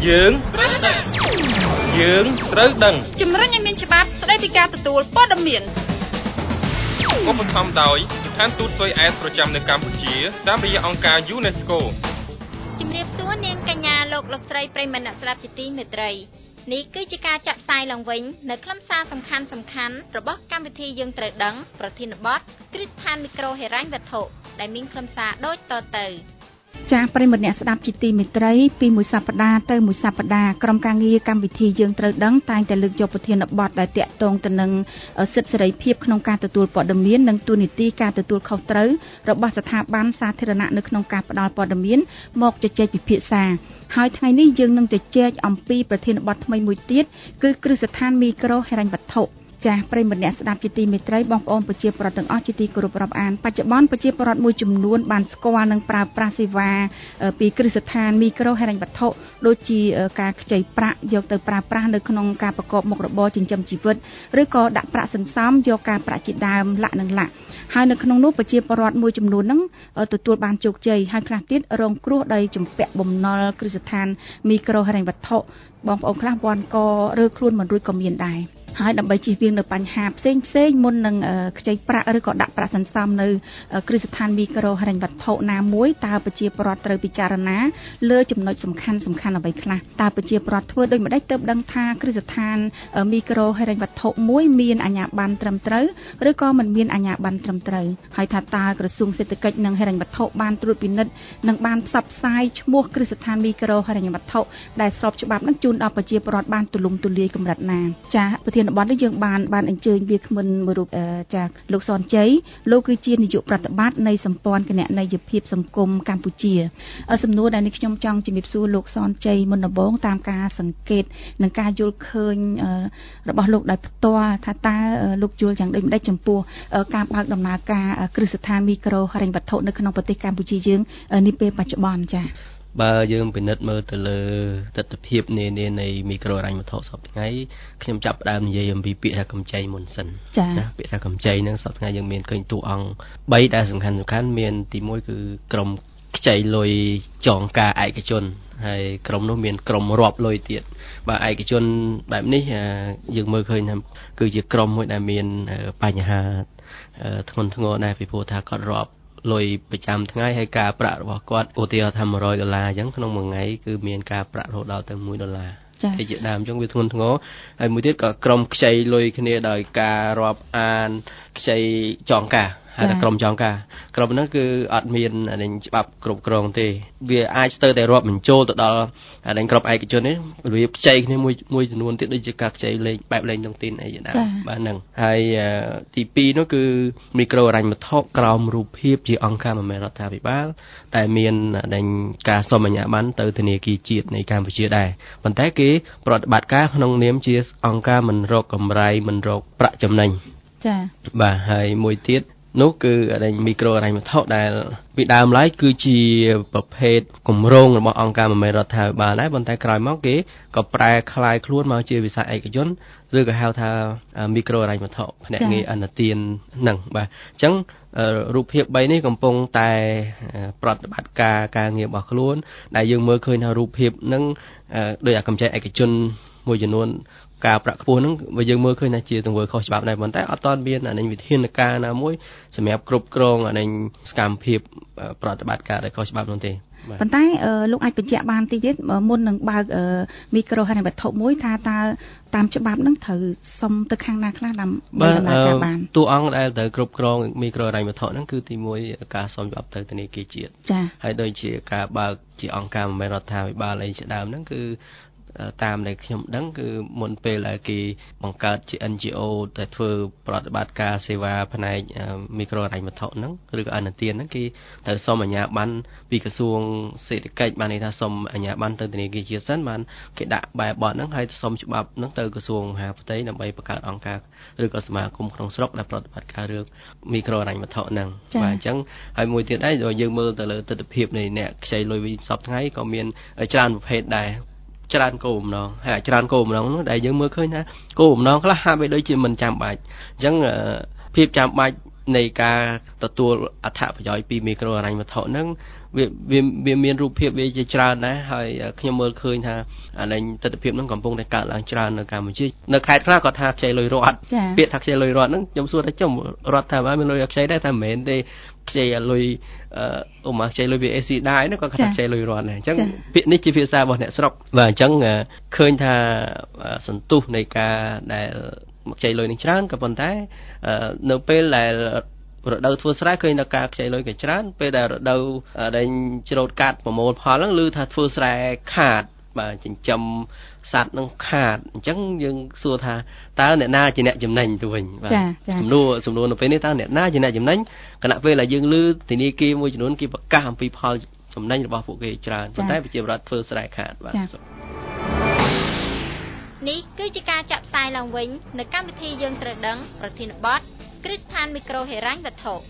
យើងត្រូវដឹងជំរុញឲ្យមានច្បាប់ស្តីពីការទទួលព័ត៌មានឧបត្ថម្ភដោយស្ថានទូតស៊ុយអែតប្រចាំនៅកម្ពុជាតាមរយៈអង្គការ UNESCO ជំរាបសួរនាងកញ្ញាលោកស្រីប្រិយមិត្តអ្នកស្ដាប់ជាទីមេត្រីនេះគឺជាការចាក់ផ្សាយឡើងវិញនៅខ្លឹមសារសំខាន់របស់កម្មវិធីយើងត្រូវដឹងប្រធានបទគ្រឹះស្ថានមីក្រូហិរញ្ញវត្ថុដែលមានខ្លឹមសារដូចតទៅចាស់ប្រិយមិត្តអ្នកស្ដាប់ជាទីមេត្រីពីមួយសប្តាហ៍ទៅមួយសប្តាហ៍ក្រុមការងារកម្មវិធីយើងត្រូវដឹងតែងតែលើកយកប្រធានបទដែលតាក់ទងទៅនឹងសិទ្ធិសេរីភាពក្នុងការទទួលព័ត៌មាននិងទូនីតិការទទួលខុសត្រូវរបស់ស្ថាប័នសាធារណៈនៅក្នុងការផ្តល់ព័ត៌មានមកជជែកពិភាក្សាហើយថ្ងៃនេះយើងនឹងជជែកអំពីប្រធានបទថ្មីមួយទៀតគឺគ្រឹះស្ថានមីក្រូហិរញ្ញវត្ថុចាស់ប្រិយមិត្តអ្នកស្ដាប់ជាទីមេត្រីបងប្អូនប្រជាពលរដ្ឋទាំងអស់ជាទីគោរពរាប់អានបច្ចុប្បន្នប្រជាពលរដ្ឋមួយចំនួនបានស្គាល់និងប្រើប្រាស់សេវាពីគ្រឹះស្ថានមីក្រូហិរញ្ញវត្ថុដូចជាការខ្ចីប្រាក់យកទៅប្រើប្រាស់នៅក្នុងការប្រកបមុខរបរចិញ្ចឹមជីវិតឬក៏ដាក់ប្រាក់សន្សំយកការប្រាក់ជាដើមលាក់និងលាក់ហើយនៅក្នុងនោះប្រជាពលរដ្ឋមួយចំនួនហ្នឹងទទួលបានជោគជ័យហើយខ្លះទៀតរងគ្រោះដោយជំពាក់បំណុលគ្រឹះស្ថានមីក្រូហិរញ្ញវត្ថុបងប្អូនខ្លះវ៉ាន់កឬខ្លួនមិនរួចក៏មានដែរហើយដើម្បីជៀសវាងនៅបញ្ហាផ្សេងមុននឹងខ្ចីប្រាក់ឬក៏ដាក់ប្រាក់សន្សំនៅគ្រឹះស្ថានមីក្រូហិរញ្ញវត្ថុណាមួយតើប្រជាពលរដ្ឋត្រូវពិចារណាលើចំណុចសំខាន់អ្វីខ្លះតើប្រជាពលរដ្ឋធ្វើដូចម្តេចទើបដឹងថាគ្រឹះស្ថានមីក្រូហិរញ្ញវត្ថុមួយមានអាជ្ញាប័ណ្ណត្រឹមត្រូវឬក៏មិនមានអាជ្ញាប័ណ្ណត្រឹមត្រូវហើយថាតើក្រសួងសេដ្ឋកិច្ចនិងហិរញ្ញវត្ថុបានត្រួតពិនិត្យនិងបានផ្សព្វផ្សាយឈ្មោះគ្រឹះស្ថានមីក្រូហិរញ្ញវត្ថុដែលស្របច្បាប់នឹងជូនដល់ប្រជាពលរដ្ឋបានទូលំទូលាយកម្រិតណាចាប្រធានបទនេះយើងបានអញ្ជើញវាគ្មិនមួយរូបចាលោកសនជ័យលោកគឺជានាយកប្រតិបត្តិនៃសម្ព័ន្ធគណនេយ្យភាពសង្គមកម្ពុជាសំណួរដែលនេះខ្ញុំចង់ជំរាបសួរលោកសនជ័យមុនដំបូងតាមការសង្កេតនិងការយល់ឃើញរបស់លោកដោយផ្ទាល់ថាតើលោកយល់យ៉ាងដូចម្តេចចំពោះការបើកដំណើរការគ្រឹះស្ថានមីក្រូហិរញ្ញវត្ថុនៅក្នុងប្រទេសកម្ពុជាយើងនេះពេលបច្ចុប្បន្នចាបើយើងពិនិត្យមើលទៅលើទស្សនវិជ្ជានៃមីក្រូហិរញ្ញវត្ថុសប្តាហ៍ថ្ងៃខ្ញុំចាប់ផ្ដើមនិយាយអំពីពាក្យថាកម្ចីមុនសិនណាពាក្យថាកម្ចីហ្នឹងសប្តាហ៍ថ្ងៃយើងមានឃើញតួអង្គ3ដែលសំខាន់មានទី1គឺក្រុមខ្ចីលុយចងការឯកជនហើយក្រុមនោះមានក្រុមរាប់លុយទៀតបើឯកជនបែបនេះយើងមើលឃើញថាគឺជាក្រុមមួយដែលមានបញ្ហាធ្ងន់ធ្ងរដែរពីព្រោះថាគាត់រាប់លុយប្រចាំថ្ងៃហើយការប្រាក់របស់គាត់ឧទាហរណ៍ថា$100អញ្ចឹងក្នុងមួយថ្ងៃគឺមានការប្រាក់រហូតដល់ទៅ$1តែជាដើមអញ្ចឹងវាធ្ងន់ធ្ងរហើយមួយទៀតក៏ក្រុមខ្ចីលុយគ្នាដោយការរាប់អានខ្ចីចងការហើយតែក្រុមចងការក្រុមហ្នឹងគឺអត់មានច្បាប់គ្រប់គ្រងទេវាអាចស្ទើរតែរាប់បញ្ចូលទៅដល់ក្រុមឯកជននេះរបៀបខ្ចីគ្នាមួយចំនួនទៀតដូចជាការខ្ចីលេខបែបលេខតុងទីនអីយ៉ាងណាបាទហ្នឹងហើយទី2នោះគឺមីក្រូហិរញ្ញវត្ថុក្រោមរូបភាពជាអង្គការមិនមែនរដ្ឋាភិបាលតែមានការសុំអាជ្ញាប័ណ្ណទៅធនាគារជាតិនៃកម្ពុជាដែរប៉ុន្តែគេប្រតិបត្តិការក្នុងនាមជាអង្គការមិនរកកម្រៃមិនរកប្រាក់ចំណេញចា៎បាទហើយមួយទៀតនោះគឺមីក្រូហិរញ្ញវត្ថុដែលពីដើមឡើយគឺជាប្រភេទគម្រោងរបស់អង្គការមិនមែនរដ្ឋាភិបាលដែរប៉ុន្តែក្រោយមកគេក៏ប្រែក្លាយខ្លួនមកជាវិស័យឯកជនឬក៏ហៅថាមីក្រូហិរញ្ញវត្ថុភ្នាក់ងារអន្តរជាតិហ្នឹងបាទអញ្ចឹងរូបភាព3នេះកំពុងតែប្រតិបត្តិការងាររបស់ខ្លួនដែលយើងមើលឃើញថារូបភាពហ្នឹងដោយអាកម្ចីឯកជនមួយចំនួនការប្រាក់ខ្ពស់ហ្នឹងយើងមើលឃើញថាជាទង្វើខុសច្បាប់ដែរប៉ុន្តែអត់ទាន់មានវិធានការណាមួយសម្រាប់គ្រប់គ្រងសកម្មភាពប្រតិបត្តិការដែលខុសច្បាប់នោះទេប៉ុន្តែលោកអាចបញ្ជាក់បានតិចទៀតមុននឹងបើកមីក្រូហិរញ្ញវត្ថុមួយថាតើតាមច្បាប់ហ្នឹងត្រូវសុំទៅខាងណាខ្លះដើម្បីដំណើរការបានតួអង្គដែលត្រូវគ្រប់គ្រងមីក្រូហិរញ្ញវត្ថុហ្នឹងគឺទី1ការសុំច្បាប់ទៅធនាគារជាតិហើយដូចជាការបើកជាអង្គការមិនមែនរដ្ឋាភិបាលអីជាដើមហ្នឹងគឺតាមដែលខ្ញុំដឹងគឺមុនពេលដែលគេបង្កើតជា NGO ដែលធ្វើប្រតិបត្តិការសេវាផ្នែកមីក្រូហិរញ្ញវត្ថុហ្នឹងឬក៏អន្តរជាតិហ្នឹងគេត្រូវសុំអាជ្ញាប័ណ្ណពីក្រសួងសេដ្ឋកិច្ចបានន័យថាសុំអាជ្ញាប័ណ្ណទៅធនាគារជាតិសិនបានគេដាក់បែបបទហ្នឹងហើយសុំច្បាប់ហ្នឹងទៅក្រសួងមហាផ្ទៃដើម្បីបង្កើតអង្គការឬក៏សមាគមក្នុងស្រុកដែលប្រតិបត្តិការរឿងមីក្រូហិរញ្ញវត្ថុហ្នឹងបាទអញ្ចឹងហើយមួយទៀតដែរយើងមើលទៅលើទស្សនវិជ្ជានៃអ្នកខ្ចីលុយវិញសពថ្ងៃក៏មានច្រើនប្រភេទដែរច្រើនគោលបំណងហើយច្រើនគោលបំណងនោះដែលយើងមើលឃើញថាគោលបំណងខ្លះហាក់បីដូចជាមិនចាំបាច់អញ្ចឹងភាពចាំបាច់នៃការទទួលអត្ថប្រយោជន៍ពីមីក្រូហិរញ្ញវត្ថុហ្នឹងវាមានរូបភាពវាជាច្រើនដែរហើយខ្ញុំមើលឃើញថាអានេះទស្សនវិជ្ជាហ្នឹងកំពុងតែកើតឡើងច្រើននៅកម្ពុជានៅខេត្តខ្លះក៏ថាខ្ចីលុយរត់ពាក្យថាខ្ចីលុយរត់ហ្នឹងខ្ញុំសួរថាចុះរត់ថាបានមានលុយខ្ចីដែរតែមិនមែនទេខ្ចីលុយខ្ចីលុយ VAC ដែរហ្នឹងក៏ថាខ្ចីលុយរត់ដែរអញ្ចឹងពាក្យនេះជាភាសារបស់អ្នកស្រុកបាទអញ្ចឹងឃើញថាសន្ទុះនៃការដែលខ្ចីលុយនឹងច្រើនក៏ប៉ុន្តែនៅពេលដែលរដូវធ្វើស្រែឃើញថាការខ្ចីលុយក៏ច្រើនពេលដែលរដូវដែលច្រូតកាត់ប្រមូលផលហ្នឹងឮថាធ្វើស្រែខាតបាទចិញ្ចឹមសត្វនឹងខាតអញ្ចឹងយើងសួរថាតើអ្នកណាជាអ្នកចំណេញទៅវិញបាទសំណួរនៅពេលនេះតើអ្នកណាជាអ្នកចំណេញគណៈពេលដែលយើងឮធនាគារមួយចំនួនគេប្រកាសអំពីផលចំណេញរបស់ពួកគេច្រើនប៉ុន្តែប្រជាពលរដ្ឋធ្វើស្រែខាតបាទនេះគឺជាការចាក់ផ្សាយឡើងវិញនៅកម្មវិធីយើងត្រូវដឹងប្រធានបទគ្រឹះស្ថានមីក្រូហិរញ្ញវត្ថុ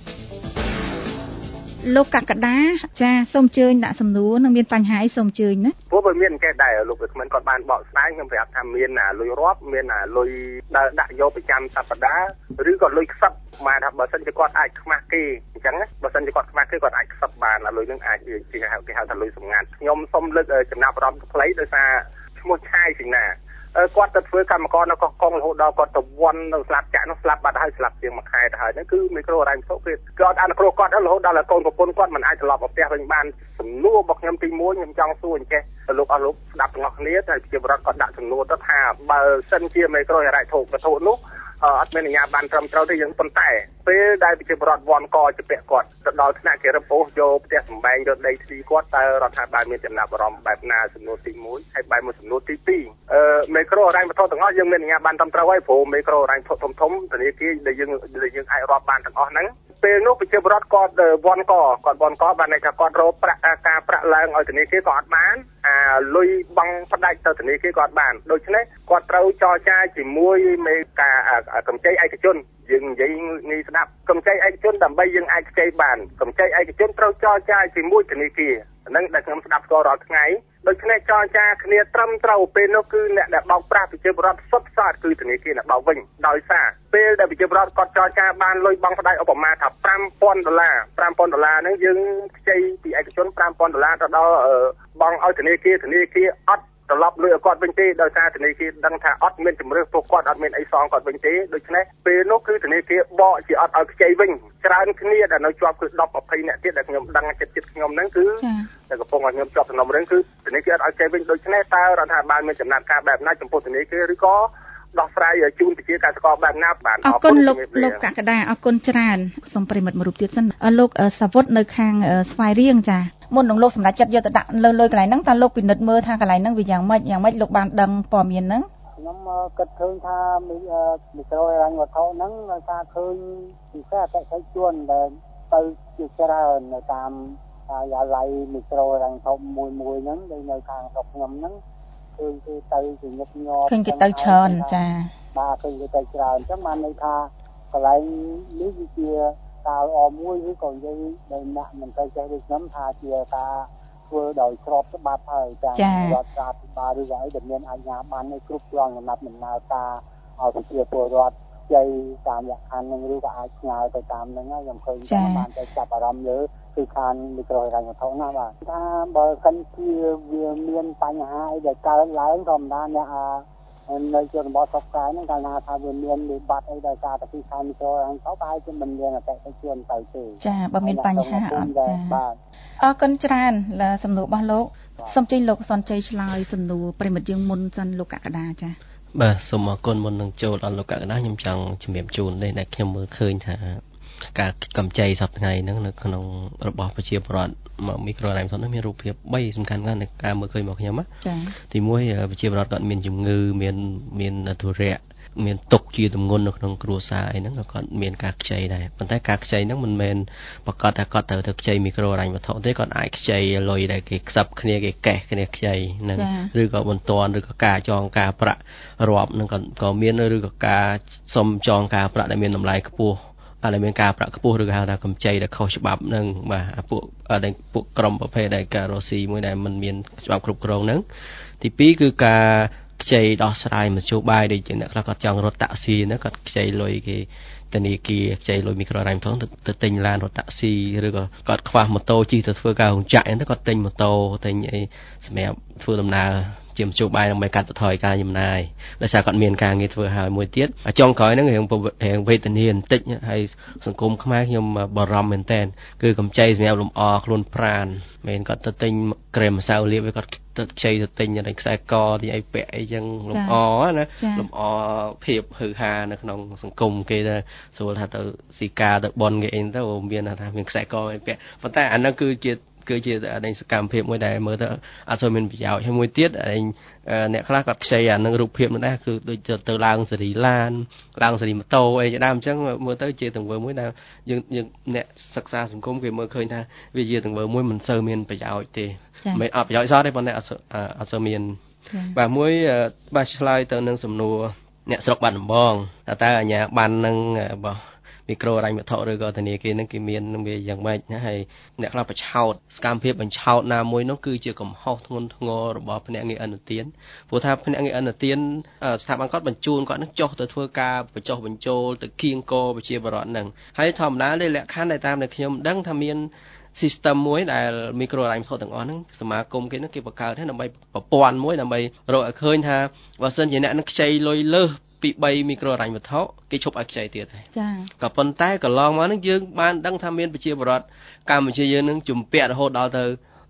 លោកកក្កដាចាសូមអញ្ជើញដាក់សំណួរនឹងមានបញ្ហាអីសូមអញ្ជើញណាព្រោះវាមានគេដែរលោកវិក្កាមគាត់បានបកស្រាយខ្ញុំប្រាប់ថាមានលុយរាប់មានលុយដែលដាក់យកប្រចាំសប្តាហ៍ឬក៏លុយខ្សឹបមកថាបើសិនជាគាត់អាចខ្មាស់គេអញ្ចឹងបើសិនជាគាត់ខ្មាស់គេគាត់អាចខ្សឹបបានលុយនឹងអាចគេហៅថាលុយសម្ងាត់ខ្ញុំសូមលើកចំណាប់អារម្មណ៍ផ្លៃដោយសារឈ្មោះឆាយសិង្ហាគាត់ទៅធ្វើកម្មករនៅកោះកុងរហូតដល់គាត់ទៅវ័ននៅស្លាប់ចាក់នោះស្លាប់បាត់ហើយស្លាប់ជាងមួយខែទៅហើយហ្នឹងគឺមីក្រូហិរញ្ញវត្ថុគាត់អនុគ្រោះគាត់រហូតដល់កូនប្រពន្ធគាត់មិនអាចត្រឡប់មកផ្ទះវិញបានសំណួររបស់ខ្ញុំទី1ខ្ញុំចង់សួរអញ្ចេះលោកអស់លោកស្ដាប់ទាំងអស់គ្នាតែជាបរិបទគាត់ដាក់សំណួរទៅថាបើសិនជាមីក្រូហិរញ្ញវត្ថុនោះអត់មានអាជ្ញាប័ណ្ណត្រឹមត្រូវទេយើងប៉ុន្តែពេលដែលប្រជាពលរដ្ឋវ័នកជាពាក់គាត់ទៅដល់ថ្នាក់គេរឹបអូសយកផ្ទះសម្បែងយកដីធ្លីគាត់តើរដ្ឋាភិបាលមានចំណាប់អារម្មណ៍បែបណាសំណួរទី1ហើយបែបមួយសំណួរទី2មីក្រូហិរញ្ញវត្ថុទាំងអស់យើងមានអាជ្ញាប័ណ្ណត្រឹមត្រូវហើយព្រោះមីក្រូហិរញ្ញវត្ថុធំធនាគារដែលយើងអាចរាប់បានទាំងអស់ហ្នឹងពេលនោះប្រជាពលរដ្ឋគាត់វ័នកបានន័យថាគាត់រកប្រាក់ការប្រាក់ឡើងឲ្យធនាគារក៏អត់បានលុយបង់ផ្ដាច់ទៅធនាគារក៏អត់បានដូច្នេះគាត់ត្រូវចរចាជាមួយមេការកម្ចីឯកជនយើងនិយាយងាយស្ដាប់កម្ចីឯកជនដើម្បីយើងអាចខ្ចីបានកម្ចីឯកជនត្រូវចរចាជាមួយធនាគារហ្នឹងដែលខ្ញុំស្ដាប់ស្គាល់រាល់ថ្ងៃដូច្នេះចរចាគ្នាត្រឹមត្រូវពេលនោះគឺអ្នកដែលបោកប្រាស់ប្រជាពលរដ្ឋសុទ្ធសាធគឺធនាគារអ្នកបោកវិញដោយសារពេលដែលប្រជាពលរដ្ឋគាត់ចរចាបានលុយបង់ផ្ដាច់ឧបមាថា$5,000ហ្នឹងយើងខ្ចីពីឯកជន$5,000ទៅដល់បង់ឲ្យធនាគារអត់ត្រឡប់លុយឲ្យគាត់វិញទេដោយសារធនាគារដឹងថាអត់មានជំរឿនព្រោះគាត់អត់មានអីសងគាត់វិញទេដូច្នេះពេលនោះគឺធនាគារបកជាអត់ឲ្យខ្ចីវិញច្រើនគ្នាដែលនៅជាប់គឺ10-20នាក់ទៀតដែលខ្ញុំដឹងចិត្តខ្ញុំហ្នឹងគឺតែកំពុងឲ្យខ្ញុំជាប់សំណុំរឿងគឺធនាគារអត់ឲ្យខ្ចីវិញដូច្នេះតើរដ្ឋាភិបាលមានចំណាត់ការបែបណាចំពោះធនាគារឬក៏ដោះស្រាយជូនប្រជាកសិករបែបណាបានអរគុណលោកកក្កដាអរគុណច្រើនសូមប្រិមិត្តមួយរូបទៀតសិនលោកសាវុតនៅខាងស្វាយរៀងចាមុននឹងលោកសម្រាប់ចិត្តយកទៅដាក់លើកន្លែងហ្នឹងតើលោកពិនិត្យមើលថាកន្លែងហ្នឹងវាយ៉ាងម៉េចលោកបានដឹងព័ត៌មានហ្នឹងខ្ញុំគិតឃើញថាមីក្រូហិរញ្ញវត្ថុហ្នឹងដោយសារឃើញពិសេសអតិថិជនដែលទៅជាច្រើននៅតាមការិយាល័យមីក្រូហិរញ្ញវត្ថុមួយហ្នឹងដែលនៅខាងស្រុកខ្ញុំហ្នឹងគឺទៅជាញឹកញាប់ឃើញគេទៅច្រើនចាបាទឃើញគេទៅច្រើនអញ្ចឹងបានន័យថាកន្លែងនេះវាជាការល្អមួយឬក៏និយាយដែលអ្នកមិនទៅចេះដូចខ្ញុំថាជាការធ្វើដោយស្របច្បាប់ហើយចារដ្ឋាភិបាលឬក៏អីដែលមានអាជ្ញាប័ណ្ណគ្រប់គ្រាន់សម្រាប់ដំណើរការឲ្យប្រជាពលរដ្ឋជ័យតាមលក្ខខណ្ឌនឹងឬក៏អាចស្នើទៅតាមហ្នឹងហើយខ្ញុំឃើញថាបានទៅចាប់អារម្មណ៍លើគឺខាងមីក្រូហិរញ្ញវត្ថុណាបាទថាបើសិនជាវាមានបញ្ហាអីដែលកើតឡើងធម្មតាអ្នកនៅជនបទស្រុកស្រែហ្នឹងកាលណាថាវាមានវិបត្តិអីដោយសារតែពីខាងមីក្រូហិរញ្ញវត្ថុប្រហែលជាមិនមានអតិថិជនទៅទេចាបើមានបញ្ហាអត់ចាបាទអរគុណច្រើនសំណួររបស់លោកសូមជិះលោកសនជ័យឆ្លើយសំណួរប្រិមិត្តយើងមុនសិនលោកកក្កដាចាបាទសូមអរគុណមុននឹងចូលដល់លោកកក្កដាខ្ញុំចង់ជំរាបជូននេះដែលខ្ញុំមើលឃើញថាការកម្ចីសប្តាហ៍ថ្ងៃហ្នឹងនៅក្នុងរបស់ប្រជាពលរដ្ឋមីក្រូហិរញ្ញវត្ថុនេះមានរូបភាព3សំខាន់ណាស់នៃការមើលឃើញរបស់ខ្ញុំណាចា៎ទី1ប្រជាពលរដ្ឋគាត់មានជំងឺមានធុរៈមានទុកជាទម្ងន់នៅក្នុងគ្រួសារអីហ្នឹងក៏គាត់មានការខ្ចីដែរប៉ុន្តែការខ្ចីហ្នឹងមិនមែនប្រកាសថាគាត់ត្រូវទៅខ្ចីមីក្រូហិរញ្ញវត្ថុទេគាត់អាចខ្ចីលុយដែលគេខ្សឹបគ្នាគេកេះគ្នាខ្ចីហ្នឹងឬក៏បន្ទាន់ឬក៏ការចងការប្រាក់រាប់ហ្នឹងក៏មានឬក៏ការសុំចងការប្រាក់ដែលមានតម្លៃខ្ពស់ដែលមានការប្រាក់ខ្ពស់ឬក៏ហៅថាកម្ចីដែលខុសច្បាប់ហ្នឹងបាទពួកក្រុមប្រភេទដែលការរស់ស៊ីមួយដែលមិនមានច្បាប់គ្រប់គ្រងហ្នឹងទី2គឺការខ្ចីដោះស្រាយមធ្យោបាយដូចជាអ្នកខ្លះគាត់ចង់រត់តាក់ស៊ីណាគាត់ខ្ចីលុយគេធនាគារខ្ចីលុយមីក្រូហិរញ្ញវត្ថុទៅទិញឡានរថតាក់ស៊ីឬក៏គាត់ខ្វះម៉ូតូជិះទៅធ្វើការរោងចក្រអីទៅគាត់ទិញម៉ូតូទិញអីសម្រាប់ធ្វើដំណើរជាមជ្ឈបាយដើម្បីកាត់បន្ថយការចំណាយដោយសារគាត់មានការងារធ្វើហើយមួយទៀតចុងក្រោយហ្នឹងរៀងវេទនាបន្តិចហើយសង្គមខ្មែរខ្ញុំបារម្ភមែនតើគឺកម្ចីសម្រាប់លំអខ្លួនប្រាណមែនគាត់ទៅទិញក្រែមម្សៅលាបវាគាត់ទៅខ្ចីទៅទិញអីខ្សែកទីអីពាក់អីចឹងលំអណាលំអភាពហឺហានៅក្នុងសង្គមគេទៅស្រួលថាទៅស៊ីការទៅបនគេអីទៅមានថាមានខ្សែកអីពាក់ប៉ុន្តែអាហ្នឹងគឺជាសកម្មភាពមួយដែលមើលទៅអត់សូវមានប្រយោជន៍ហើយមួយទៀតអ្នកខ្លះគាត់ខ្ចីអានឹងរូបភាពនោះដែរគឺដូចទៅឡើងសេរីឡានឡើងសេរីម៉ូតូអីជាដើមអញ្ចឹងមើលទៅជាទង្វើមួយដែលយើងអ្នកសិក្សាសង្គមគេមើលឃើញថាវាជាទង្វើមួយមិនសូវមានប្រយោជន៍ទេមិនអត់ប្រយោជន៍សោះទេប៉ុន្តែអត់សូវមានបាទមួយបាទឆ្លើយទៅនឹងសំណួរអ្នកស្រុកបាត់ដំបងតើអាញាបាននឹងរបស់មីក្រូហិរញ្ញវត្ថុឬក៏ធនាគារហ្នឹងគេមានវាយ៉ាងម៉េចណាហើយអ្នកខ្លះបញ្ឆោតសកម្មភាពបញ្ឆោតណាមួយនោះគឺជាកំហុសធ្ងន់ធ្ងររបស់ភ្នាក់ងារឥណទានព្រោះថាភ្នាក់ងារឥណទានស្ថាប័នគាត់បញ្ជូនគាត់នឹងចុះទៅធ្វើការបញ្ចុះបញ្ចូលទៅគៀងកប្រជាពលរដ្ឋហ្នឹងហើយធម្មតាលក្ខខណ្ឌដែលតាមដែលខ្ញុំដឹងថាមានsystem មួយដែលមីក្រូហិរញ្ញវត្ថុទាំងអស់ហ្នឹងសមាគមគេហ្នឹងគេបង្កើតឲ្យដើម្បីប្រព័ន្ធមួយដើម្បីរកឲ្យឃើញថាបើសិនជាអ្នកនឹងខ្ចីលុយលើសពី3មីក្រូហិរញ្ញវត្ថុគេឈប់ឲ្យខ្ចីទៀតហើយចាក៏ប៉ុន្តែកន្លងមកហ្នឹងយើងបានដឹងថាមានប្រជាពលរដ្ឋកម្ពុជាយើងនឹងជំពាក់រហូតដល់ទៅ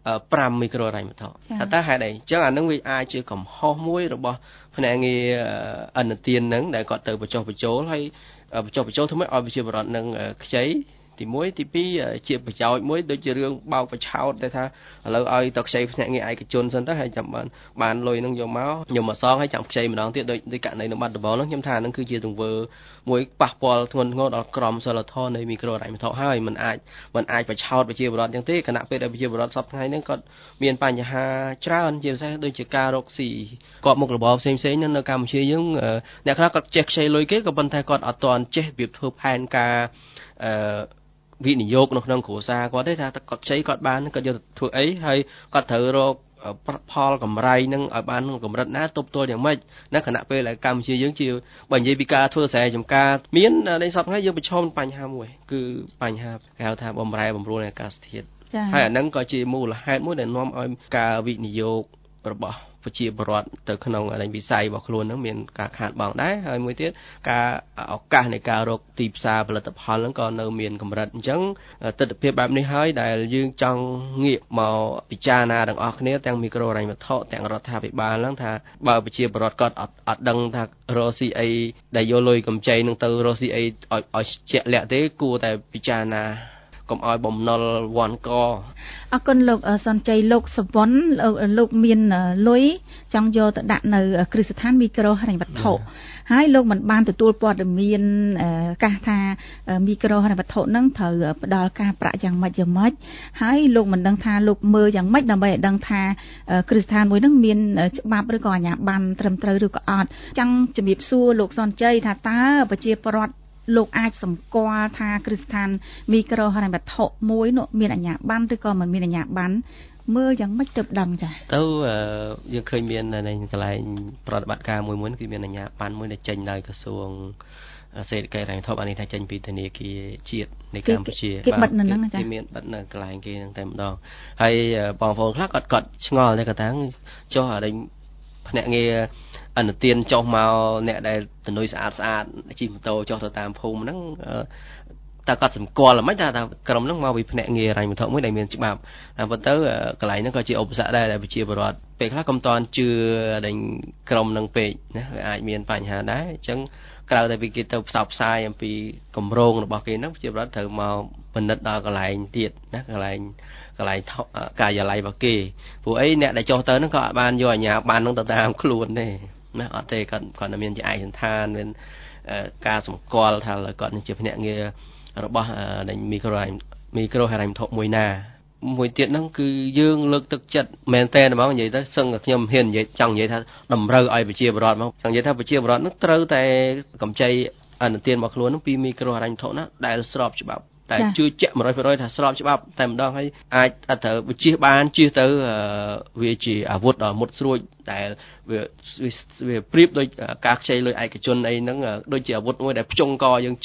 5មីក្រូហិរញ្ញវត្ថុតែហេតុអីអញ្ចឹងអានឹងវាអាចជាកំហុសមួយរបស់ភ្នាក់ងារឥណទានហ្នឹងដែលគាត់ទៅបញ្ចុះបញ្ចូលហើយបញ្ចុះបញ្ចូលធ្វើម៉េចឲ្យប្រជាពលរដ្ឋនឹងខ្ចីទី1ទី2ជាប្រយោជន៍មួយដូចជារឿងបោកបញ្ឆោតតែថាឥឡូវឲ្យតខ្ចីភ្នាក់ងារឯកជនសិនទៅហើយចាំបានលុយនឹងយកមកខ្ញុំមកសងហើយចាំខ្ចីម្ដងទៀតដូចករណីនៅបាត់ដំបងហ្នឹងខ្ញុំថាហ្នឹងគឺជាទង្វើមួយប៉ះពាល់ធ្ងន់ធ្ងរដល់ក្រមសីលធម៌នៃមីក្រូហិរញ្ញវត្ថុហើយมันអាចបញ្ឆោតប្រជាពលរដ្ឋយ៉ាងទេគណៈពេលដែលប្រជាពលរដ្ឋសពថ្ងៃហ្នឹងគាត់មានបញ្ហាច្រើនជាពិសេសដូចជាការរកស៊ីគាត់មុខរបរផ្សេងៗនៅកម្ពុជាយើងអ្នកខ្លះគាត់ចេះខ្ចីលុយគេក៏ប៉ុន្តែគាត់អត់ទាន់ចេះរបៀបធ្វើផែនការវិនិយោគនៅក្នុងគ្រួសារគាត់ទេថាគាត់ខ្ចីគាត់បានគាត់យកទៅធ្វើអីហើយគាត់ត្រូវរកផលកម្រៃនឹងឲ្យបានកម្រិតណាទប់ទល់យ៉ាងម៉េចនៅខណៈពេលដែលកម្ពុជាយើងជាបើនិយាយពីការធ្វើស្រែចម្ការមានในសពថ្ងៃយើងប្រឈមបញ្ហាមួយគឺបញ្ហាគេហៅថាបំរែបំរួលនៃអាកាសធាតុហើយអាហ្នឹងក៏ជាមូលហេតុមួយដែលនាំឲ្យការវិនិយោគរបស់ប្រជាពលរដ្ឋទៅក្នុងវិស័យរបស់ខ្លួនហ្នឹងមានការខាតបង់ដែរហើយមួយទៀតការឱកាសនៃការរកទីផ្សារផលិតផលហ្នឹងក៏នៅមានកម្រិតអញ្ចឹងទស្សនវិជ្ជាបែបនេះហើយដែលយើងចង់ងាកមកពិចារណាទាំងអស់គ្នាទាំងមីក្រូហិរញ្ញវត្ថុទាំងរដ្ឋាភិបាលហ្នឹងថាបើប្រជាពលរដ្ឋគាត់អត់ដឹងថារកស៊ីអីដែលយកលុយកម្ចីហ្នឹងទៅរកស៊ីអីឲ្យជាក់លាក់ទេគួរតែពិចារណាកុំឲ្យបំណុលវាន់កអរគុណលោកសនជ័យលោកសវណ្ណលោកមានលុយចង់យកទៅដាក់នៅគ្រឹះស្ថានមីក្រូហិរញ្ញវត្ថុហើយលោកមិនបានទទួលព័ត៌មានកាសថាមីក្រូហិរញ្ញវត្ថុនឹងត្រូវផ្ដល់ការប្រាក់យ៉ាងម៉េចហើយលោកមិនដឹងថាលោកមើលយ៉ាងម៉េចដើម្បីឲ្យដឹងថាគ្រឹះស្ថានមួយនឹងមានច្បាប់ឬក៏អាជ្ញាប័ណ្ណត្រឹមត្រូវឬក៏អត់ចង់ជំរាបសួរលោកសនជ័យថាតើប្រជាពលរដ្ឋលោកអាចសម្គាល់ថាគ្រឹះស្ថានមីក្រូហិរញ្ញវត្ថុមួយនោះមានអាជ្ញាប័ណ្ណឬក៏មិនមានអាជ្ញាប័ណ្ណមើលយ៉ាងម៉េចទៅដឹងចាទៅយើងឃើញមាននៅកន្លែងប្រតិបត្តិការមួយគឺមានអាជ្ញាប័ណ្ណមួយដែលចេញដោយក្រសួងសេដ្ឋកិច្ចហិរញ្ញវត្ថុអានេះថាចេញពីធនាគារជាតិនៃកម្ពុជាគេបិទនៅហ្នឹងចាគេមានបិទនៅកន្លែងគេហ្នឹងតែម្ដងហើយបងប្អូនខ្លះគាត់ឆ្ងល់តែគាត់ថាចុះឲ្យភ្នាក់ងារឥណទានចុះមកអ្នកដែលទនុយស្អាតជិះម៉ូតូចុះទៅតាមភូមិហ្នឹងតើគាត់សម្គាល់មិនថាក្រុមហ្នឹងមកពីភ្នាក់ងារហិរញ្ញវត្ថុមួយដែលមានច្បាប់តែប៉ុន្តែកន្លែងហ្នឹងក៏ជាឧបសគ្គដែរដែលប្រជាពលរដ្ឋពេលខ្លះកុំតាន់ជឿដល់ក្រុមហ្នឹងពេកណាវាអាចមានបញ្ហាដែរអញ្ចឹងក្រៅតែពីគេទៅផ្សព្វផ្សាយអំពីគម្រោងរបស់គេហ្នឹងប្រជាពលរដ្ឋត្រូវមកពិនិត្យដល់កន្លែងទៀតណាកន្លែងការិយាល័យរបស់គេព្រោះអីអ្នកដែលចុះទៅហ្នឹងក៏អាចបានយកអាជ្ញាប័ណ្ណហ្នឹងទៅតាមខ្លួនទេណាអត់ទេគាត់តែមានជាឯកសណ្ឋានមានការសម្គាល់ថាគាត់នឹងជាភ្នាក់ងាររបស់មីក្រូហិរញ្ញវត្ថុមួយណាមួយទៀតហ្នឹងគឺយើងលើកទឹកចិត្តមែនតើហ្មងនិយាយទៅសឹងតែខ្ញុំហ៊ាននិយាយចង់និយាយថាតម្រូវឲ្យប្រជាពលរដ្ឋហ្មងចង់និយាយថាប្រជាពលរដ្ឋហ្នឹងត្រូវតែកម្ចីឥណទានរបស់ខ្លួនហ្នឹងពីមីក្រូហិរញ្ញវត្ថុណាដែលស្របច្បាប់តែជឿជាក់ 100% ថាស្របច្បាប់តែម្ដងហើយអាចអត់ត្រូវវិជិះបានជិះទៅវាជាអាវុធដ៏មុតស្រួចដែលវាប្រៀបដូចការខ្ចីលុយឯកជនអីហ្នឹងដូចជាអាវុធមួយដែលភ្ជង់កយើងជាប់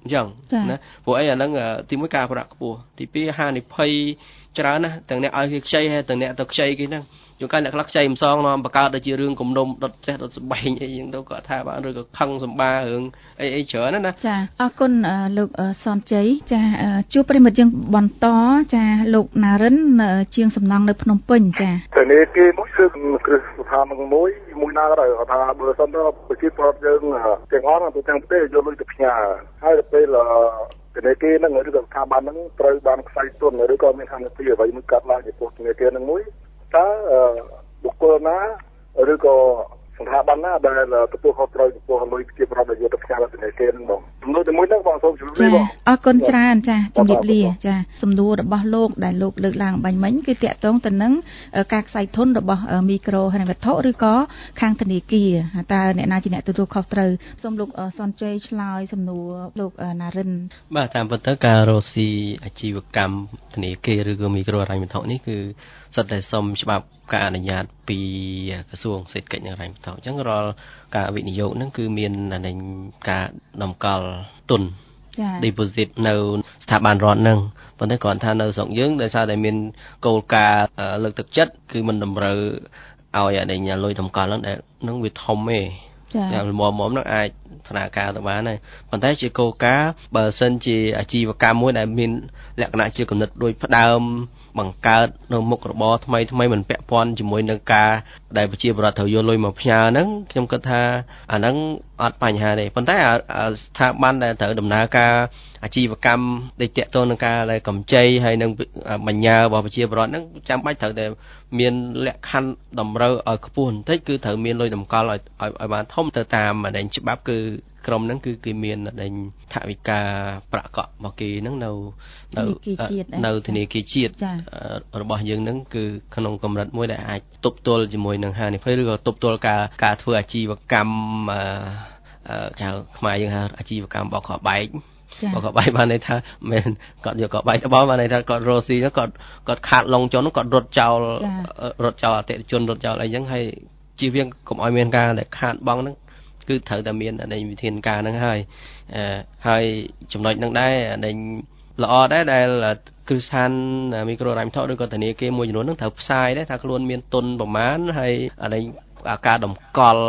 ចឹងណាព្រោះអីអាហ្នឹងទី1ការប្រាក់ខ្ពស់ទី2ហានិភ័យច្រើនណាទាំងអ្នកឲ្យគេខ្ចីហើយទាំងអ្នកទៅខ្ចីគេហ្នឹងជួនកាលអ្នកខ្លះខ្ចីម្សងនាំបង្កើតទៅជារឿងគំនុំដុតផ្ទះដុតសម្បែងអីចឹងទៅគាត់ថាបានឬក៏ខឹងសម្បារឿងអីច្រើនណាចាអរគុណលោកសនជ័យចាជួបប្រិមិត្តយើងបន្តចាលោកណារិនជាងសំណង់នៅភ្នំពេញចាតែនេះគេមួយគឺគ្រឹះស្ថានមួយណាក៏ដោយគាត់ថាបើសិនទៅប្រជាពលរដ្ឋយើងទាំងអស់ទៅទាំងប្រទេសយកលុយទៅផ្ញើហើយទៅពេលគេនឹងឬក៏ស្ថាប័នហ្នឹងត្រូវបានខ្សែទុនឬក៏មានហានិភ័យអ្វីមួយកាត់ឡើងចំពោះធនាគារហ្នឹងមួយតើបុគ្គលណាឬក៏ស្ថាប័នណាដែលទទួលខុសត្រូវចំពោះលុយប្រជាពលរដ្ឋដែលយកទៅផ្ញើទៅធនាគារហ្នឹងបងសំណួរទី1ហ្នឹងបងសូមជម្រាបលាបងអរគុណច្រើនចាជំរាបលាចាសំណួររបស់លោកដែលលោកលើកឡើងបាញ់មិញគឺតាក់ទងទៅនឹងការខ្សែធនរបស់មីក្រូហិរញ្ញវត្ថុឬក៏ខាងធនាគារតើអ្នកណាជាអ្នកទទួលខុសត្រូវសូមលោកសនជ័យឆ្លើយសំណួរលោកណារិនបាទតាមពិតទៅការរកស៊ីអាជីវកម្មធនាគារឬក៏មីក្រូហិរញ្ញវត្ថុនេះគឺសិតតែសុំច្បាប់ការអនុញ្ញាតពីក្រសួងសេដ្ឋកិច្ចនិងហិរញ្ញវត្ថុអញ្ចឹងរាល់ការវិនិយោគហ្នឹងគឺមានការតម្កល់ទុនdeposit នៅស្ថាប័នរដ្ឋហ្នឹងប៉ុន្តែគ្រាន់ថានៅស្រុកយើងដោយសារតែមានគោលការណ៍លើកទឹកចិត្តគឺមិនតម្រូវឲ្យលុយតម្កល់ហ្នឹងវាធំទេចាមុំហ្នឹងអាចធនាគារទៅបានហើយប៉ុន្តែជាគោលការណ៍បើសិនជាអាជីវកម្មមួយដែលមានលក្ខណៈជាគំនិតដូចផ្ដើមបង្កើតនៅមុខរបរថ្មីមិនពាក់ព័ន្ធជាមួយនឹងការដែលប្រជាពលរដ្ឋត្រូវយកលុយមកផ្ញើហ្នឹងខ្ញុំគិតថាអាហ្នឹងអត់បញ្ហាទេប៉ុន្តែស្ថាប័នដែលត្រូវដំណើរការអាជីវកម្មដែលតាក់ទងនឹងការដែលកម្ចីហើយនឹងបញ្ញើរបស់ប្រជាពលរដ្ឋហ្នឹងចាំបាច់ត្រូវតែមានលក្ខខណ្ឌតម្រូវឲ្យខ្ពស់បន្តិចគឺត្រូវមានលុយតម្កល់ឲ្យបានធំទៅតាមច្បាប់គឺក្រុមហ្នឹងគឺគេមានថវិកាប្រាក់កក់របស់គេហ្នឹងនៅធនាគារជាតិរបស់យើងហ្នឹងគឺក្នុងកម្រិតមួយដែលអាចទប់ទល់ជាមួយនឹងហានិភ័យឬក៏ទប់ទល់ការធ្វើអាជីវកម្មខ្មែរយើងហៅអាជីវកម្មបោកខបែកបោកខបែកបានន័យថាមិនគាត់យកខបែកទៅបោកបានន័យថាគាត់រស់ស៊ីគាត់ខាតឡុងចុះគាត់រត់ចោលអតិថិជនរត់ចោលអីចឹងហើយជៀសវាងកុំឲ្យមានការដែលខាតបង់ហ្នឹងគឺត្រូវតែមានវិធានការហ្នឹងហើយចំណុចហ្នឹងដែរល្អដែរដែលគ្រឹះស្ថានមីក្រូហិរញ្ញវត្ថុឬក៏ធនាគារមួយចំនួនហ្នឹងត្រូវផ្សាយដែរថាខ្លួនមានទុនប្រមាណហើយការតម្កល់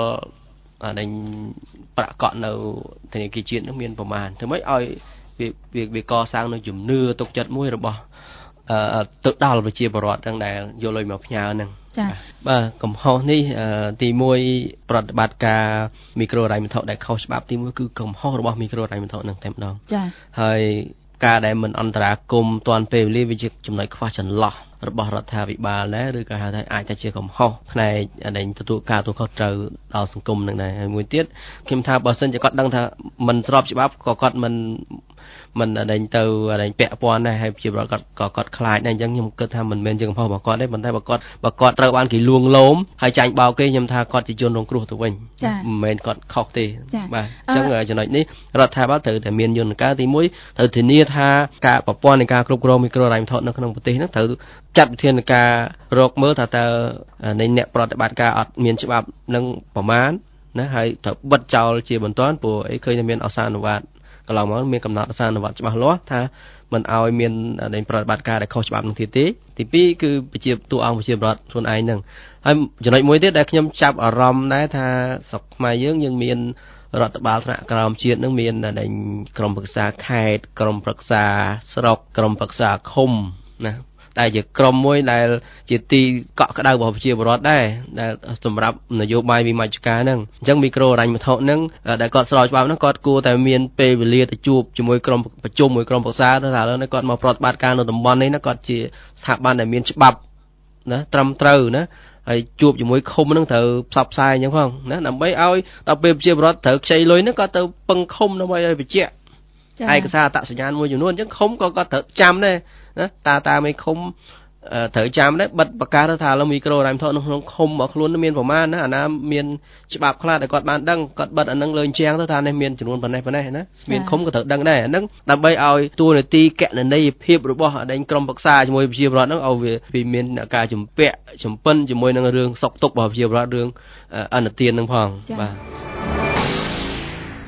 ប្រាក់កក់នៅធនាគារជាតិហ្នឹងមានប្រមាណធ្វើម៉េចឲ្យវាកសាងនៅជំនឿទុកចិត្តមួយរបស់ទៅដល់ប្រជាពលរដ្ឋទាំងដែលយកលុយមកផ្ញើហ្នឹងចា៎បាទកំហុសនេះទី1ប្រតិបត្តិការមីក្រូហិរញ្ញវត្ថុដែលខុសច្បាប់ទី1គឺកំហុសរបស់មីក្រូហិរញ្ញវត្ថុហ្នឹងតែម្ដងចា៎ហើយការដែលមិនអន្តរាគមន៍ទាន់ពេលវេលាវាជាចំណុចខ្វះចន្លោះរបស់រដ្ឋាភិបាលដែរឬក៏ហៅថាអាចតែជាកំហុសផ្នែកទទួលខុសត្រូវដល់សង្គមនឹងដែរហើយមួយទៀតខ្ញុំថាបើសិនជាគាត់ដឹងថាមិនស្របច្បាប់ក៏គាត់មិនទៅពាក់ព័ន្ធដែរហើយប្រជាពលរដ្ឋគាត់ខ្លាចដែរអញ្ចឹងខ្ញុំគិតថាមិនមែនជាកំហុសរបស់គាត់ទេប៉ុន្តែបើគាត់ត្រូវបានគេលួងលោមហើយចាញ់បោកគេខ្ញុំថាគាត់ជាជនរងគ្រោះទៅវិញមិនមែនគាត់ខុសទេបាទអញ្ចឹងចំណុចនេះរដ្ឋាភិបាលត្រូវតែមានយន្តការទី1ត្រូវធានាថាការប្រព័ន្ធនៃការគ្រប់គ្រងមីក្រូហិរញ្ញវត្ថុនៅក្នុងប្រទេសហ្នឹងត្រូវចាត់វិធានការរកមើលថាតើអ្នកប្រតិបត្តិការអត់មានច្បាប់នឹងប្រមាណណាហើយត្រូវបិទចោលជាបន្ទាន់ព្រោះអីឃើញតែមានអសានុវត្តកន្លងមកមានកំណត់អសានុវត្តច្បាស់លាស់ថាមិនឲ្យមានប្រតិបត្តិការដែលខុសច្បាប់នឹងទៀតទេទី2គឺប្រជាពលរដ្ឋខ្លួនឯងហ្នឹងហើយចំណុចមួយទៀតដែលខ្ញុំចាប់អារម្មណ៍ដែរថាស្រុកខ្មែរយើងមានរដ្ឋបាលថ្នាក់ក្រោមជាតិនឹងមានក្រុមប្រឹក្សាខេត្តក្រុមប្រឹក្សាស្រុកក្រុមប្រឹក្សាឃុំណាតែជាក្រុមមួយដែលជាទីកក់ក្ដៅរបស់ប្រជាពលរដ្ឋដែរដែលសម្រាប់នយោបាយវិមជ្ឈការហ្នឹងអញ្ចឹងមីក្រូហិរញ្ញវត្ថុហ្នឹងដែលគាត់ស្របច្បាប់ហ្នឹងគាត់គួរតែមានពេលវេលាទៅជួបជាមួយក្រុមប្រជុំមួយក្រុមប្រឹក្សាទៅថាឥឡូវនេះគាត់មកប្រតិបត្តិការនៅតំបន់នេះណាគាត់ជាស្ថាប័នដែលមានច្បាប់ណាត្រឹមត្រូវណាហើយជួបជាមួយឃុំហ្នឹងត្រូវផ្សព្វផ្សាយអញ្ចឹងផងណាដើម្បីឲ្យដល់ពេលប្រជាពលរដ្ឋត្រូវខ្ចីលុយហ្នឹងគាត់ទៅពឹងឃុំដើម្បីឲ្យបញ្ជាក់ឯកសារអត្តសញ្ញាណមួយចំនួនអញ្ចឹងឃុំក៏គាត់ត្រូវចាំដែរណាតាមឯឃុំត្រូវចាំដែរបិទប្រកាសទៅថាឥឡូវមីក្រូហិរញ្ញវត្ថុនៅក្នុងឃុំរបស់ខ្លួនមានប្រមាណណាអាណាមានច្បាប់ខ្លះដែលគាត់បានដឹងគាត់បិទអានឹងលើអញ្ចាំងទៅថានេះមានចំនួនប៉ុណ្ណេះណាមានឃុំក៏ត្រូវដឹងដែរអានឹងដើម្បីឲ្យតួនាទីកណន័យភាពរបស់ក្រុមប្រឹក្សាជាមួយប្រជាពលរដ្ឋហ្នឹងឲ្យវាមានការជំពាក់ចម្ពិនជាមួយនឹងរឿងសុខទុក្ខរបស់ប្រជាពលរដ្ឋរឿងអនុទានហ្នឹងផងបាទ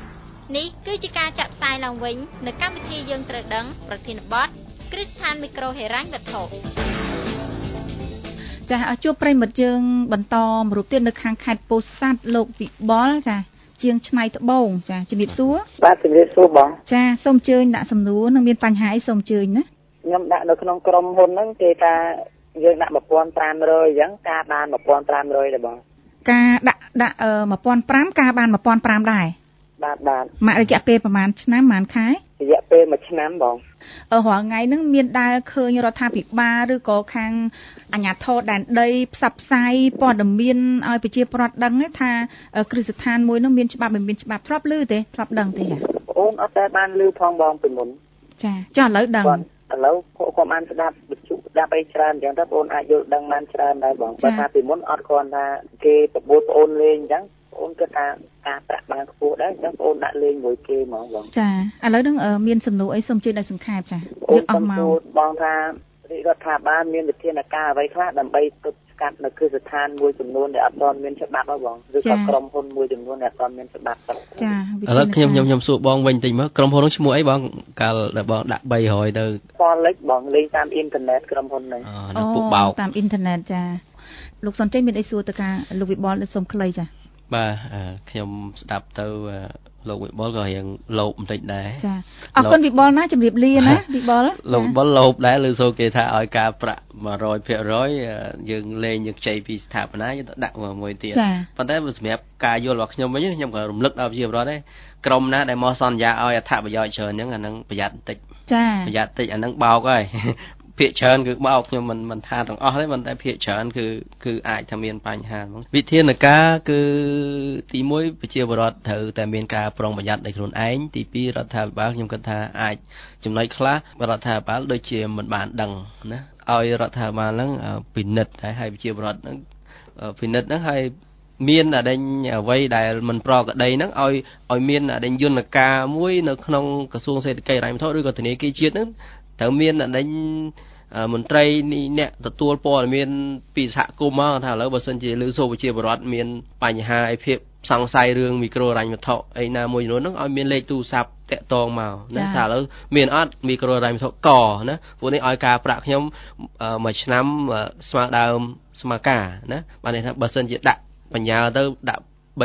នេះគឺជាការចាក់ផ្សាយឡើងវិញនៅកម្មវិធីយើងត្រូវដឹងប្រធានបទគ្រឹះស្ថានមីក្រូហិរញ្ញវត្ថុចាជួបប្រិមិត្តយើងបន្តមួយរូបទៀតនៅខាងខេត្តពោធិ៍សាត់លោកវិបុលចាជាងឆ្នៃត្បូងចាជំរាបសួរបាទជំរាបសួរបងចាសូមអញ្ជើញដាក់សំណួរនឹងមានបញ្ហាអីសូមអញ្ជើញណាខ្ញុំដាក់នៅក្នុងក្រុមហ៊ុនហ្នឹងគេថាយើងដាក់ 1,500 អញ្ចឹងការបាន 1,500 ដែរបងការដាក់1,500ការបាន 1,500 ដែរបាទមករយៈពេលប្រហែលឆ្នាំប្រហែលខែរយៈពេល1ឆ្នាំបងរាល់ថ្ងៃហ្នឹងមានដែលឃើញរដ្ឋាភិបាលឬក៏ខាងអាជ្ញាធរដែនដីផ្សព្វផ្សាយព័ត៌មានឲ្យប្រជាពលរដ្ឋដឹងថាគ្រឹះស្ថានមួយហ្នឹងមានច្បាប់មិនមានច្បាប់ធ្លាប់ឮទេធ្លាប់ដឹងទេចាអូនអត់តែបានឮផងបងពីមុនចាចុះឥឡូវដឹងឥឡូវគាត់បានស្ដាប់វិទ្យុស្ដាប់អីច្រើនអញ្ចឹងទៅបងអាចយល់ដឹងបានច្រើនដែរបងព្រោះថាពីមុនអត់គ្រាន់ថាគេប្របួលបងអូនលេងអញ្ចឹងបងគិតថាការប្រាក់បានខ្ពស់ដែរអញ្ចឹងបងដាក់លេងមួយគេហ្មងបងចាឥឡូវហ្នឹងមានសំណួរអីសូមជួយដោយសង្ខេបចាយើងអស់មកបងថារដ្ឋាភិបាលមានវិធានការអ្វីខ្លះដើម្បីទប់ស្កាត់នៅគ្រឹះស្ថានមួយចំនួនដែលអត់ទាន់មានច្បាប់ហ៎បងឬក៏ក្រុមហ៊ុនមួយចំនួនដែលអត់ទាន់មានច្បាប់ចាឥឡូវខ្ញុំសួរបងវិញតិចមកក្រុមហ៊ុននោះឈ្មោះអីបងកាលដែលបងដាក់300ទៅ Policបងលេងតាមអ៊ីនធឺណិតក្រុមហ៊ុនហ្នឹងអូពួកបោកតាមអ៊ីនធឺណិតចាលោកសុនចេញមានអីសួរទៅការលោកវិបុលសូមខ្លីចាបាទខ្ញុំស្ដាប់ទៅលោកវិបុលក៏រៀងលោបបន្តិចដែរចាអរគុណវិបុលណាជំរាបលាណាវិបុលលោកវិបុលលោបដែរឬសូគេថាឲ្យការប្រាក់ 100%យើងលេងយើងខ្ចីពីស្ថាបនាយើងទៅដាក់មួយទៀតប៉ុន្តែសម្រាប់ការយល់របស់ខ្ញុំវិញខ្ញុំក៏រំលឹកដល់ប្រជាពលរដ្ឋដែរក្រុមណាដែលមកសន្យាឲ្យអត្ថប្រយោជន៍ច្រើនហ្នឹងអាហ្នឹងប្រយ័ត្នបន្តិចចាប្រយ័ត្នបន្តិចអាហ្នឹងបោកហើយភាគច្រើនគឺបោកខ្ញុំមិនថាទាំងអស់ទេប៉ុន្តែភាគច្រើនគឺអាចថាមានបញ្ហាហ្មងវិធានការគឺទី1ប្រជាពលរដ្ឋត្រូវតែមានការប្រុងប្រយ័ត្នដោយខ្លួនឯងទី2រដ្ឋាភិបាលខ្ញុំគិតថាអាចចំណុចខ្លះរដ្ឋាភិបាលដូចជាមិនបានដឹងណាឲ្យរដ្ឋាភិបាលហ្នឹងពិនិត្យតែឲ្យប្រជាពលរដ្ឋហ្នឹងពិនិត្យហ្នឹងឲ្យមានអដែងអ្វីដែលមិនប្រក្រតីហ្នឹងឲ្យមានអដែងយន្តការមួយនៅក្នុងក្រសួងសេដ្ឋកិច្ចហិរញ្ញវត្ថុឬក៏ធនាគារជាតិហ្នឹងត្រូវមានអដែងមន្ត្រីអ្នកទទួលព័ត៌មានពីសហគមន៍មកថាឥឡូវបើសិនជាលើសូវប្រជាពលរដ្ឋមានបញ្ហាអីភាពសង្ស័យរឿងមីក្រូហិរញ្ញវត្ថុអីណាមួយចំនួនហ្នឹងឲ្យមានលេខទូរស័ព្ទតាក់ទងមកណាថាឥឡូវមានអត់មីក្រូហិរញ្ញវត្ថុកណាពួកនេះឲ្យការប្រាក់ខ្ញុំមួយឆ្នាំស្មើដើមស្មើការណាបានន័យថាបើសិនជាដាក់បញ្ញាទៅដាក់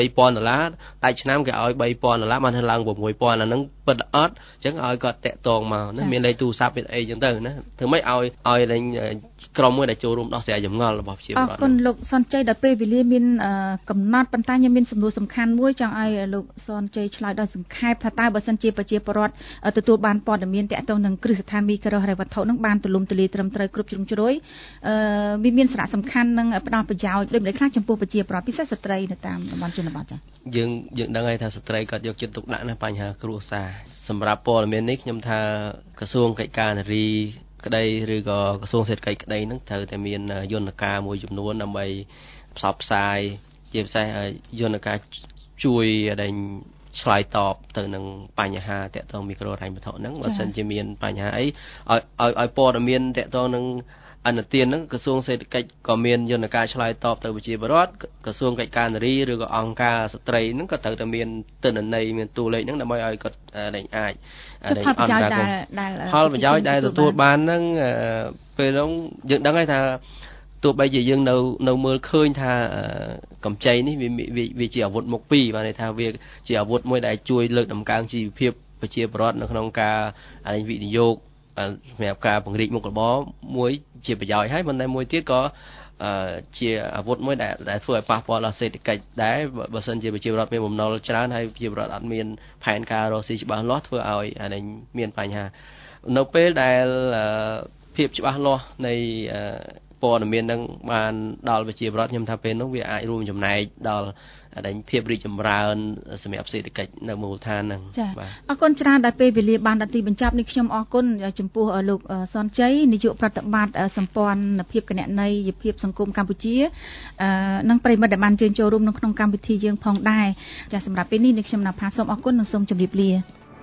$3,000តែឆ្នាំគេឲ្យ$3,000បានឡើង$6,000អាហ្នឹងពិតអត់អញ្ចឹងឲ្យគាត់តាក់ទងមកណាមានលេខទូរស័ព្ទអីអញ្ចឹងទៅណាធ្វើម៉េចឲ្យលេងក្រុមមួយដែលចូលរួមដោះស្រាយចម្ងល់របស់ប្រជាពលរដ្ឋអរគុណលោកសនជ័យដល់ពេលវេលាមានកំណត់ប៉ុន្តែខ្ញុំមានសំណួរសំខាន់មួយចង់ឲ្យលោកសនជ័យឆ្លើយដោយសង្ខេបថាតើបើសិនជាប្រជាពលរដ្ឋទទួលបានព័ត៌មានតាក់ទងនឹងគ្រឹះស្ថានមីក្រូហិរញ្ញវត្ថុនឹងបានទូលំទូលាយត្រឹមត្រូវគ្រប់ជ្រុងជ្រោយវាមានសារៈសំខាន់និងផ្ដល់ប្រយោជន៍ដូចម្តេចខ្លះចំពោះប្រជាពលរដ្ឋពិសេសស្ត្រីនៅតាមតំបន់ជនបទចា៎យើងដឹងហើយថាស្ត្រីគាត់យកចិត្តទុកដាក់ណាបញ្ហាគ្រួសារសម្រាប់ព័ត៌មាននេះខ្ញុំថាក្រសួងកិច្ចការនារីក្តីឬក៏ក្រសួងសេដ្ឋកិច្ចក្តីហ្នឹងត្រូវតែមានយន្តការមួយចំនួនដើម្បីផ្សព្វផ្សាយជាពិសេសយន្តការជួយដែលឆ្លើយតបទៅនឹងបញ្ហាតាក់ទងមីក្រូហិរញ្ញវត្ថុហ្នឹងបើសិនជាមានបញ្ហាអីឲ្យព័ត៌មានតាក់ទងនឹងអនុទានហ្នឹងក្រសួងសេដ្ឋកិច្ចក៏មានយន្តការឆ្លើយតបទៅប្រជាពលរដ្ឋក្រសួងកិច្ចការនារីឬក៏អង្គការស្ត្រីហ្នឹងក៏ត្រូវតែមានទិន្នន័យមានតួលេខហ្នឹងដើម្បីឲ្យគាត់អាចផលប្រយោជន៍ផលប្រយោជន៍ដែលទទួលបានហ្នឹងពេលហ្នឹងយើងដឹងហើយថាទោះបីជាយើងនៅមើលឃើញថាកម្ចីនេះវាជាអាវុធមុខពីរបានន័យថាវាជាអាវុធមួយដែលជួយលើកតម្កើងជីវភាពប្រជាពលរដ្ឋនៅក្នុងការវិនិយោគសម្រាប់ការពង្រីកមុខរបរមួយជាប្រយោជន៍ហើយប៉ុន្តែមួយទៀតក៏ជាអាវុធមួយដែលធ្វើឲ្យប៉ះពាល់ដល់សេដ្ឋកិច្ចដែរបើសិនជាប្រជាពលរដ្ឋមានបំណុលច្រើនហើយប្រជាពលរដ្ឋអត់មានផែនការរកស៊ីច្បាស់លាស់ធ្វើឲ្យមានបញ្ហានៅពេលដែលភាពច្បាស់លាស់នៃព័ត៌មាននឹងបានដល់ប្រជាពលរដ្ឋខ្ញុំថាពេលនោះវាអាចរួមចំណែកដល់ភាពរីកចម្រើនសម្រាប់សេដ្ឋកិច្ចនៅមូលដ្ឋានហ្នឹងបាទអរគុណច្រើនដែលពេលវេលាបានដល់ទីបញ្ចប់នេះខ្ញុំអរគុណចំពោះលោកសនជ័យនាយកប្រតិបត្តិសម្ព័ន្ធភាពគណនេយ្យភាពសង្គមកម្ពុជានិងប្រិមិត្តដែលបានជើញចូលរួមនៅក្នុងកម្មវិធីយើងផងដែរចាសម្រាប់ពេលនេះនេះខ្ញុំណាផាសូមអរគុណនិងសូមជម្រាបលា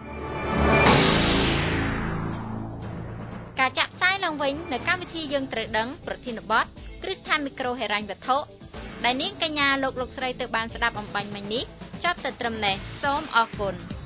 ការចាក់ផ្សាយឡើងវិញនៅកម្មវិធីយើងត្រូវដឹងប្រធានបទគ្រឹះស្ថានមីក្រូហិរញ្ញវត្ថុដែលនាងកញ្ញាលោកស្រីទៅបានស្ដាប់អំបញ្ញមិញនេះចប់តែត្រឹមនេះសូមអរគុណ